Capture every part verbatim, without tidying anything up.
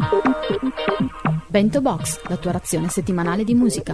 Bento Box, la tua razione settimanale di musica.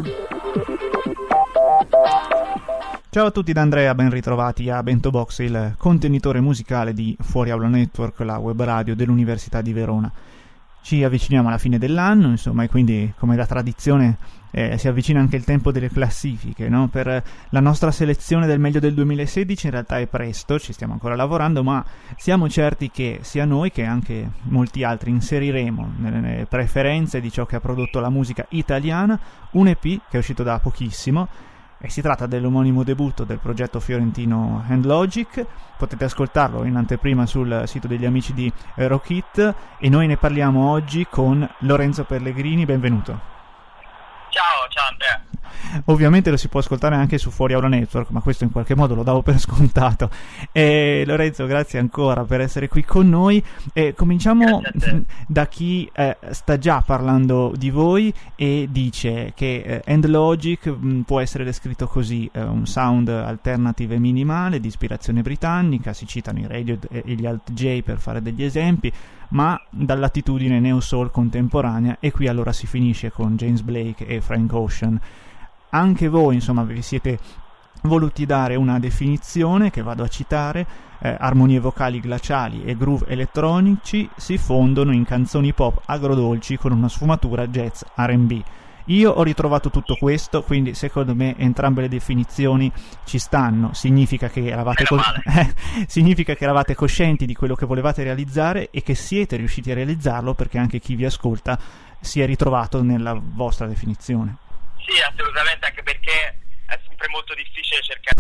Ciao a tutti da Andrea, ben ritrovati a Bento Box, il contenitore musicale di Fuori Aula Network, la web radio dell'Università di Verona. Ci avviciniamo alla fine dell'anno, insomma, e quindi, come da tradizione, eh, si avvicina anche il tempo delle classifiche, no? Per la nostra selezione del meglio del duemilasedici in realtà è presto, ci stiamo ancora lavorando, ma siamo certi che sia noi che anche molti altri inseriremo nelle preferenze di ciò che ha prodotto la musica italiana un E P che è uscito da pochissimo. E si tratta dell'omonimo debutto del progetto fiorentino Handlogic. Potete ascoltarlo in anteprima sul sito degli amici di Rock It e noi ne parliamo oggi con Lorenzo Pellegrini. Benvenuto. Ciao, ciao Andrea. Ovviamente lo si può ascoltare anche su Fuori Aula Network, ma questo in qualche modo lo davo per scontato. E Lorenzo, grazie ancora per essere qui con noi. E cominciamo da chi eh, sta già parlando di voi e dice che eh, Handlogic mh, può essere descritto così: eh, un sound alternative e minimale di ispirazione britannica, si citano i Radiohead e gli Alt J per fare degli esempi, ma dall'attitudine neo soul contemporanea, e qui allora si finisce con James Blake e Frank Ocean. Anche voi, insomma, vi siete voluti dare una definizione che vado a citare: eh, armonie vocali glaciali e groove elettronici si fondono in canzoni pop agrodolci con una sfumatura jazz R and B. Io ho ritrovato tutto questo, quindi secondo me entrambe le definizioni ci stanno. Significa che eravate co- eh, significa che eravate coscienti di quello che volevate realizzare e che siete riusciti a realizzarlo, perché anche chi vi ascolta si è ritrovato nella vostra definizione. Sì, assolutamente, anche perché è sempre molto difficile cercare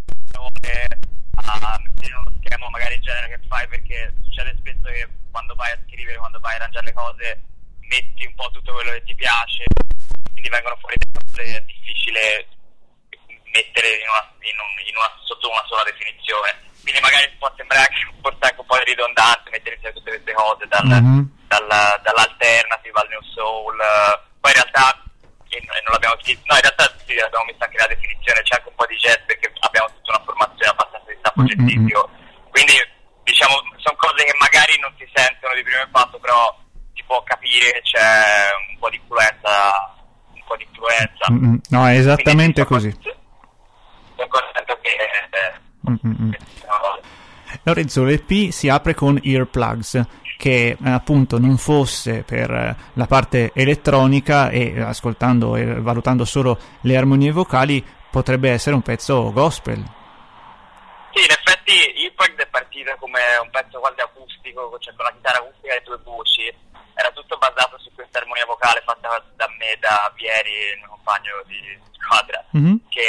a mettere uno schema magari il genere che fai, perché succede spesso che quando vai a scrivere, quando vai a arrangiare le cose, metti un po' tutto quello che ti piace, quindi vengono fuori delle cose. È difficile mettere in una, in un, in una, sotto una sola definizione, quindi magari può sembrare anche forse anche un po' ridondante mettere insieme tutte queste cose, dal, mm-hmm. dal, dall'alternative al new soul. Poi in realtà e non l'abbiamo scritto, no, in realtà sì, abbiamo messo anche la definizione, c'è anche un po' di jazz perché abbiamo tutta una formazione abbastanza di stampo scientifico, mm-hmm. quindi diciamo sono cose che magari non si sentono di primo impatto, però si può capire che c'è un po' di influenza, un po' di influenza. Mm-hmm. No, è esattamente quindi, così. Sono contento che, eh, mm-hmm. che no. Lorenzo, l'E P si apre con Earplugs, che eh, appunto non fosse per eh, la parte elettronica e eh, ascoltando e valutando solo le armonie vocali potrebbe essere un pezzo gospel. Sì, in effetti Earplugs è partita come un pezzo quasi acustico, cioè con la chitarra acustica e due voci. Era tutto basato su questa armonia vocale fatta da me, da Vieri, il mio compagno di squadra, mm-hmm. che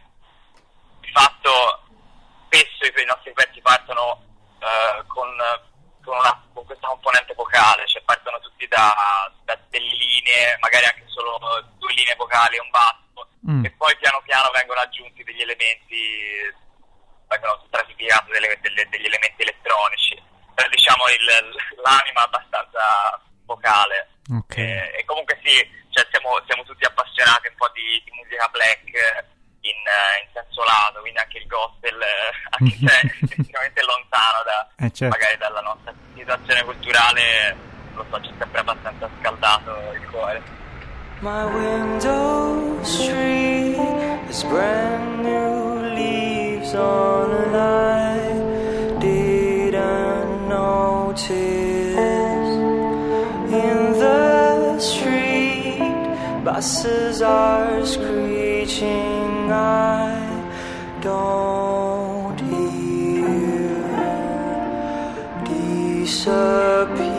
di fatto spesso i, i nostri pezzi partono uh, con Con, una, con questa componente vocale, cioè partono tutti da, da delle linee, magari anche solo due linee vocali e un basso, mm. e poi piano piano vengono aggiunti degli elementi, vengono trasfigurati delle, delle, degli elementi elettronici, però diciamo il, l'anima abbastanza vocale. Okay. E, e comunque sì, cioè siamo, siamo tutti appassionati un po' di, di musica black in, in senso lato, quindi anche il gospel, anche se è effettivamente lontano da, eh, certo. magari dalla nostra situazione culturale, lo so, c'è sempre abbastanza scaldato il cuore. My window street is brand new, leaves on and I didn't notice. In the street buses are screeching, I don't hear, disappear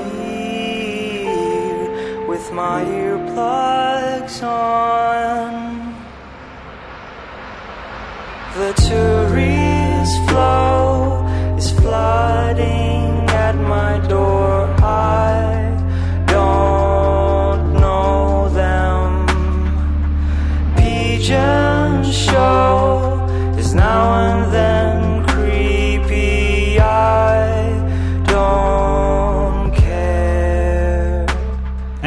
with my earplugs on. The tourist flow is flooding at my door. I don't know them. Pigeon show is now and then creepy. I don't care.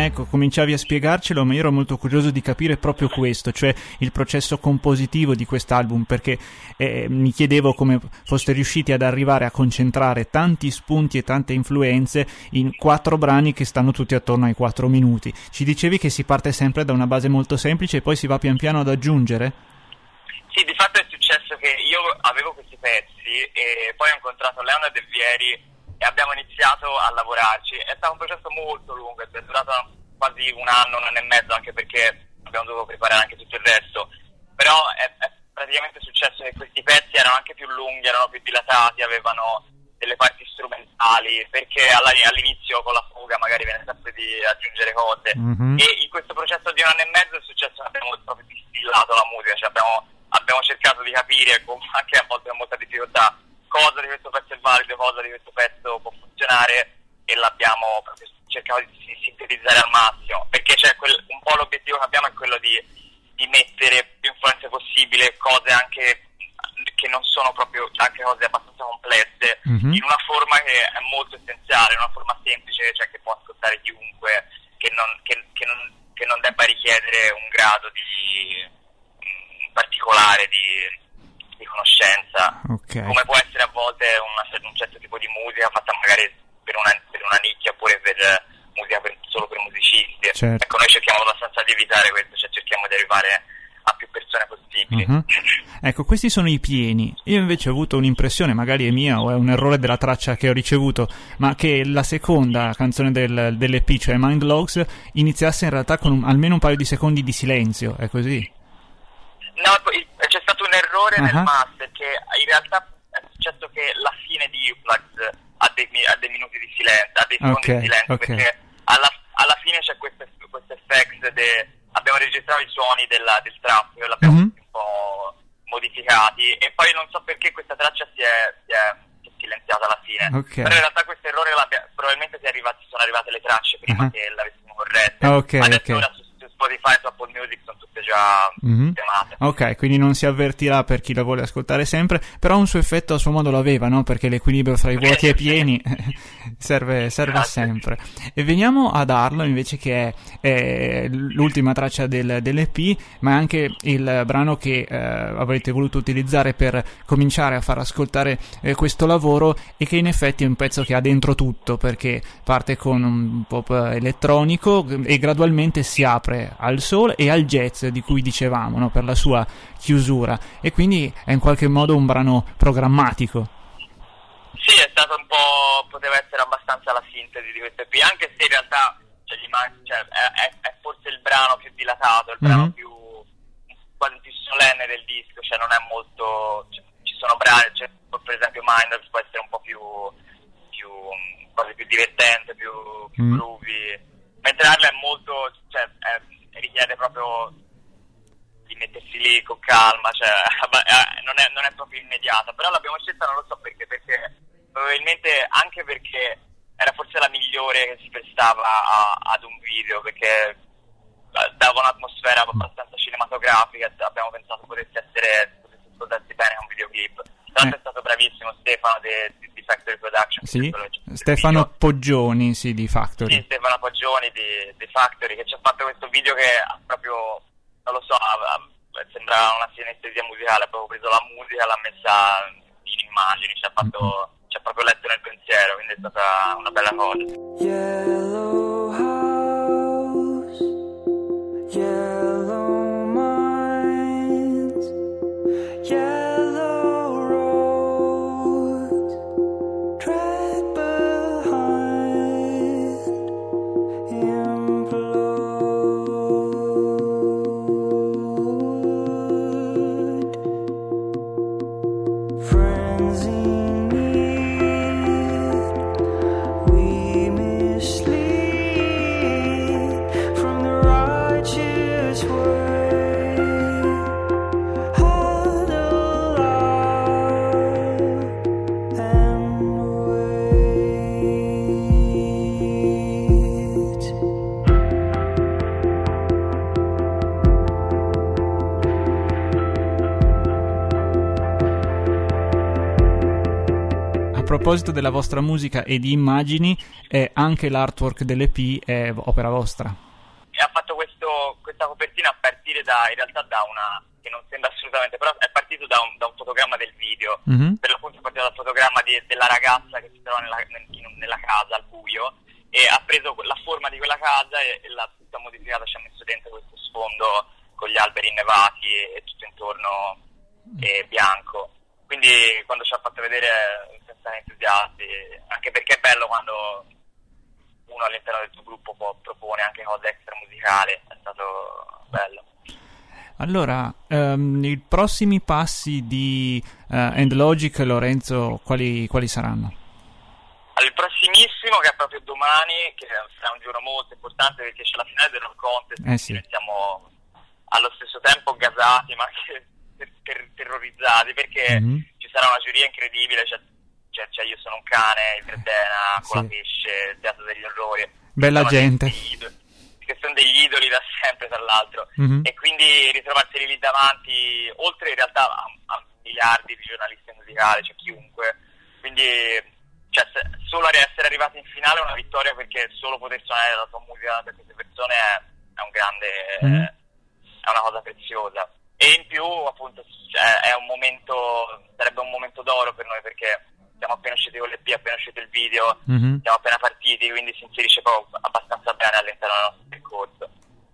Ecco, cominciavi a spiegarcelo, ma io ero molto curioso di capire proprio questo, cioè il processo compositivo di quest'album, perché eh, mi chiedevo come foste riusciti ad arrivare a concentrare tanti spunti e tante influenze in quattro brani che stanno tutti attorno ai quattro minuti. Ci dicevi che si parte sempre da una base molto semplice e poi si va pian piano ad aggiungere? Sì, di fatto è successo che io avevo questi pezzi e poi ho incontrato Leonard e Vieri e abbiamo iniziato a lavorarci. È stato un processo molto lungo, è durato quasi un anno, un anno e mezzo, anche perché abbiamo dovuto preparare anche tutto il resto. Però è, è praticamente successo che questi pezzi erano anche più lunghi, erano più dilatati, avevano delle parti strumentali, perché all'inizio con la fuga magari viene sempre di aggiungere cose. Mm-hmm. E in questo processo di un anno e mezzo è successo che abbiamo proprio distillato la musica, cioè abbiamo, abbiamo cercato di capire, con, anche a volte con molta difficoltà, cosa di questo pezzo è valido, cosa di questo pezzo può funzionare, e l'abbiamo proprio cercato di sintetizzare al massimo, perché c'è quel, un po' l'obiettivo che abbiamo è quello di, di mettere più influenze possibile, cose anche che non sono proprio, anche cose abbastanza complesse, mm-hmm. in una forma che è molto essenziale, in una forma semplice, cioè che può ascoltare chiunque, che non, che, che non, che non debba richiedere un grado di in particolare di di conoscenza, okay. Come può essere a volte una, un certo tipo di musica fatta magari per una, per una nicchia, oppure per musica per, solo per musicisti. Certo. Ecco, noi cerchiamo abbastanza di evitare questo, cioè cerchiamo di arrivare a più persone possibili. Uh-huh. Ecco, questi sono i pieni. Io invece ho avuto un'impressione, magari è mia o è un errore della traccia che ho ricevuto, ma che la seconda canzone del, dell'E P, cioè Mind Logs, iniziasse in realtà con un, almeno un paio di secondi di silenzio, è così? No, c'è stato un errore uh-huh. nel master, che in realtà è successo che la fine di Uflax ha dei, ha dei minuti di silenzio, ha dei secondi okay, di silenzio, okay. Perché alla, alla fine c'è questo effect, de, abbiamo registrato i suoni della, del trap, e l'abbiamo uh-huh. un po' modificati, e poi non so perché questa traccia si è, si è, si è silenziata alla fine, okay. Però in realtà questo errore probabilmente si è arrivati, sono arrivate le tracce prima uh-huh. che l'avessimo corrette, okay, adesso okay. ora su, su Spotify e su Apple Music sono tutte già mm-hmm. chiamate. Ok, quindi non si avvertirà per chi la vuole ascoltare sempre, però un suo effetto a suo modo lo aveva, no? Perché l'equilibrio fra i vuoti e i pieni serve, serve sempre. E veniamo ad Arlo invece, che è, è l'ultima traccia del, dell'E P, ma è anche il brano che eh, avrete voluto utilizzare per cominciare a far ascoltare eh, questo lavoro, e che in effetti è un pezzo che ha dentro tutto, perché parte con un pop elettronico e gradualmente si apre al soul e al jazz, di cui dicevamo, no? Per la sua chiusura, e quindi è in qualche modo un brano programmatico. Sì, è stato un po', poteva essere abbastanza la sintesi di questo E P, anche se in realtà cioè, gli man- cioè, è, è, è forse il brano più dilatato, il brano mm-hmm. più quasi più solenne del disco, cioè non è molto, cioè, ci sono brani, cioè, per esempio Minders può essere un po' più più quasi più divertente, più, più mm. groovy, mentre Arlo è molto, cioè è, richiede proprio di mettersi lì con calma, cioè non è, non è proprio immediata, però l'abbiamo scelta, non lo so perché, perché probabilmente anche perché era forse la migliore che si prestava a, ad un video, perché dava un'atmosfera abbastanza cinematografica, abbiamo pensato potesse essere, potesse ascoltarsi bene un videoclip. Tra l'altro eh. è stato bravissimo Stefano di, di, di Factory Production. Sì, Stefano Poggioni, sì, di Factory. Sì, Stefano Poggioni di, di Factory, che ci ha fatto questo video che ha proprio, non lo so, ha, ha, sembra una sinestesia musicale, ha proprio preso la musica e l'ha messa in immagini, ci ha fatto, mm-hmm. ci ha proprio letto nel pensiero, quindi è stata una bella cosa. Yellow house, yellow minds, yellow roads, drag behind, implode, friends in need, we mislead from the righteous way, huddle out and wait. proposito della vostra musica e di immagini, eh, anche l'artwork dell'E P è opera vostra. E ha fatto questo, questa copertina a partire da, in realtà da una, che non sembra assolutamente, però è partito da un, da un fotogramma del video, Mm-hmm. per l'appunto è partito dal fotogramma di, della ragazza che si trova nella, in- nella casa al buio, e ha preso la forma di quella casa e, e l'ha tutta modificata, ci ha messo dentro questo sfondo con gli alberi innevati e, e tutto intorno eh, bianco. Quindi quando ci ha fatto vedere siamo stati entusiasti, anche perché è bello quando uno all'interno del tuo gruppo può, propone anche cose extra musicali, è stato bello. Allora, ehm, i prossimi passi di uh, And Logic, Lorenzo, quali, quali saranno? Allora, il prossimissimo, che è proprio domani, che sarà un giorno molto importante perché c'è la finale del rock contest, Eh sì. quindi siamo allo stesso tempo gasati ma anche ter- ter- terrorizzati, perché Mhm. ci sarà una giuria incredibile, c'è, c'è, c'è Io sono un cane, il Verdena, con Sì. la pesce, il Teatro degli Orrori. Bella Sono gente. degli idoli, che sono degli idoli da sempre, tra l'altro. Mhm. E quindi ritrovarseli lì davanti, oltre in realtà a, a miliardi di giornalisti musicali, cioè chiunque. Quindi, cioè, se, solo a essere arrivati in finale è una vittoria, perché solo poter suonare la tua musica per queste persone è, è un grande, Mhm. è una cosa preziosa. E in più, appunto, cioè, è un momento, sarebbe un momento d'oro per noi, perché siamo appena usciti con l'E P, appena uscito il video, Mhm. siamo appena partiti, quindi si inserisce proprio abbastanza bene all'interno del nostro percorso.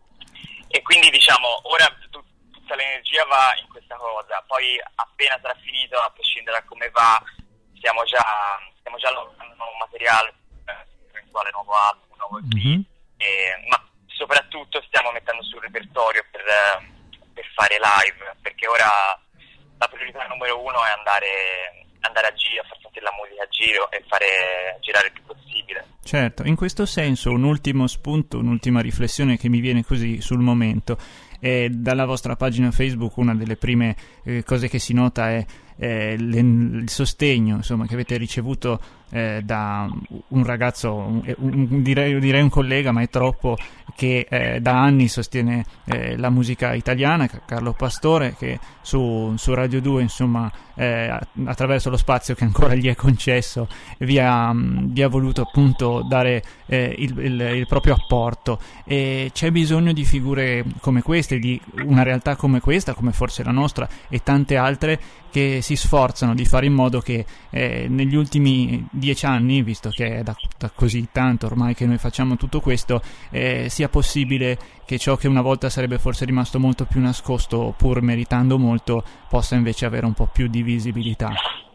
E quindi, diciamo, ora tu- tutta l'energia va in questa cosa, poi appena sarà finito, a prescindere da come va, stiamo già stiamo già lavorando un nuovo materiale, eh, eventuale nuovo album, un nuovo E P, Mhm. e- ma soprattutto stiamo mettendo sul repertorio per, eh, per fare live, perché ora la priorità numero uno è andare andare a giro, a far sentire la musica a giro e fare girare il più possibile. Certo, in questo senso un ultimo spunto, un'ultima riflessione che mi viene così sul momento. E dalla vostra pagina Facebook una delle prime eh, cose che si nota è eh, le- il sostegno, insomma, che avete ricevuto eh, da un ragazzo, un- un- direi, direi un collega, ma è troppo, che eh, da anni sostiene eh, la musica italiana, Carlo Pastore, che su, su Radio due, insomma, eh, a- attraverso lo spazio che ancora gli è concesso, vi ha, mh, vi ha voluto appunto dare eh, il, il- il proprio apporto. E c'è bisogno di figure come queste, di una realtà come questa, come forse la nostra e tante altre, che si sforzano di fare in modo che eh, negli ultimi dieci anni, visto che è da, da così tanto ormai che noi facciamo tutto questo, eh, sia possibile che ciò che una volta sarebbe forse rimasto molto più nascosto, pur meritando molto, possa invece avere un po' più di visibilità.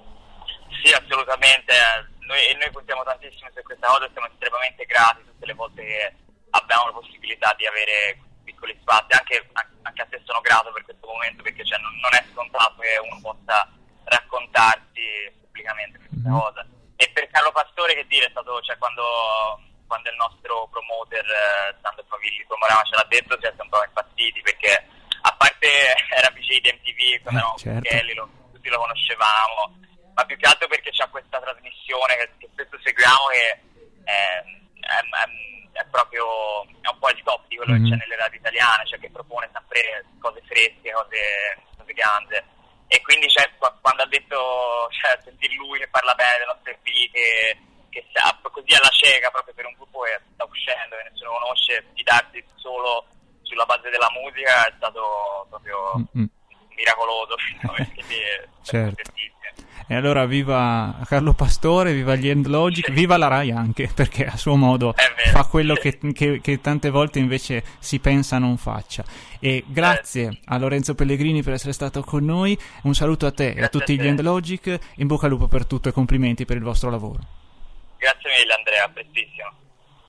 Sì, assolutamente. Noi, e noi puntiamo tantissimo su questa cosa e siamo estremamente grati tutte le volte che abbiamo la possibilità di avere piccoli spazi. Anche, anche a te sono grato per questo momento, perché cioè, non, non è scontato che uno possa raccontarsi pubblicamente questa Mhm. cosa. E per Carlo Pastore, che dire, è stato, cioè, quando, quando il nostro promoter eh, Sandro Favilli Morava ce l'ha detto, cioè, siamo proprio impazziti, perché a parte era V J di M T V quando Eh, eravamo certo. Kelly, lo, tutti lo conoscevamo, ma più che altro perché c'ha questa trasmissione che, che spesso seguiamo, che è, è, è, è proprio è un po' il top di quello Mhm. che c'è nelle radio italiane, cioè che propone sempre cose fresche, cose, cose grandi. E quindi cioè, qua- quando ha detto, cioè, sentir lui che parla bene del nostro E P, che, che sa, così alla cieca, proprio per un gruppo che sta uscendo, che nessuno conosce, fidarsi solo sulla base della musica, è stato proprio Mm-mm. miracoloso. Quindi, Certo. contentissimi. E allora viva Carlo Pastore, viva gli End Logic, viva la Rai anche, perché a suo modo È vero. fa quello che, che- che tante volte invece si pensa non faccia. E grazie a Lorenzo Pellegrini per essere stato con noi, un saluto a te e a Grazie tutti a gli te. End Logic, in bocca al lupo per tutto e complimenti per il vostro lavoro. Grazie mille Andrea, prestissimo.